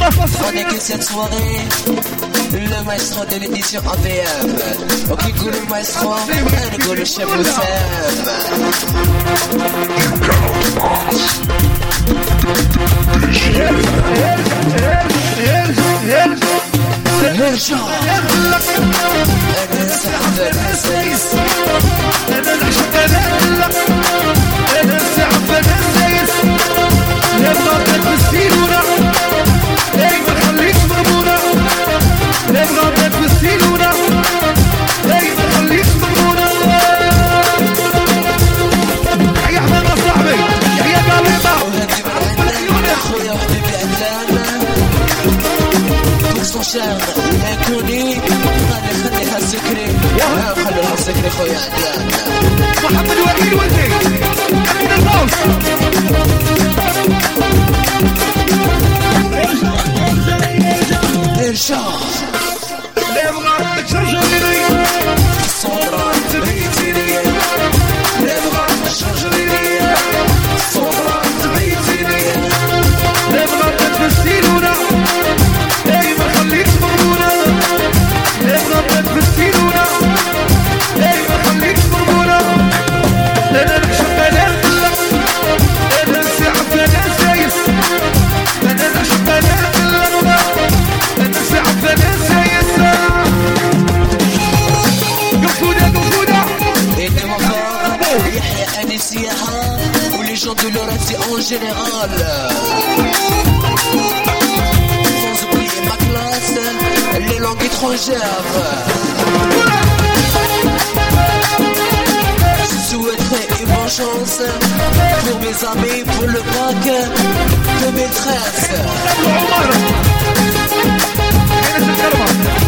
On est que cette soirée, le maestro de l'édition APM. Ok, go le maestro, and go le chef le Sam. ارجع انا سعد الاساس انا نعشق انا سعد الاساس نبغى تفسيرونا ما خليك مضمونة نبغى تفسيرونا ما خليك مضمونة يا حبيبي صاحبي يا قلبي وهدي من عندنا خويا وحبيبي عندنا son cher inconnu خليها سكري خليها سكري خويا محمد وكيل ولدي من الفوز ارشاد نبغى تشجريني صورة تبيتيني نبغى تشجريني صورة تبيتيني نبغى تفسيرونا ما خليك مضمونة نبغى تفسيرونا ما خليك مضمونة انا نعشق انا سعد انا سايس انا نعشق انا سعد انا سايس قفودة يحيى أنيسيها ولي جون دو لوراتي en général sans oublier ma classe les langues étrangères je souhaiterais une bonne chance pour mes amis pour le bac de maîtresse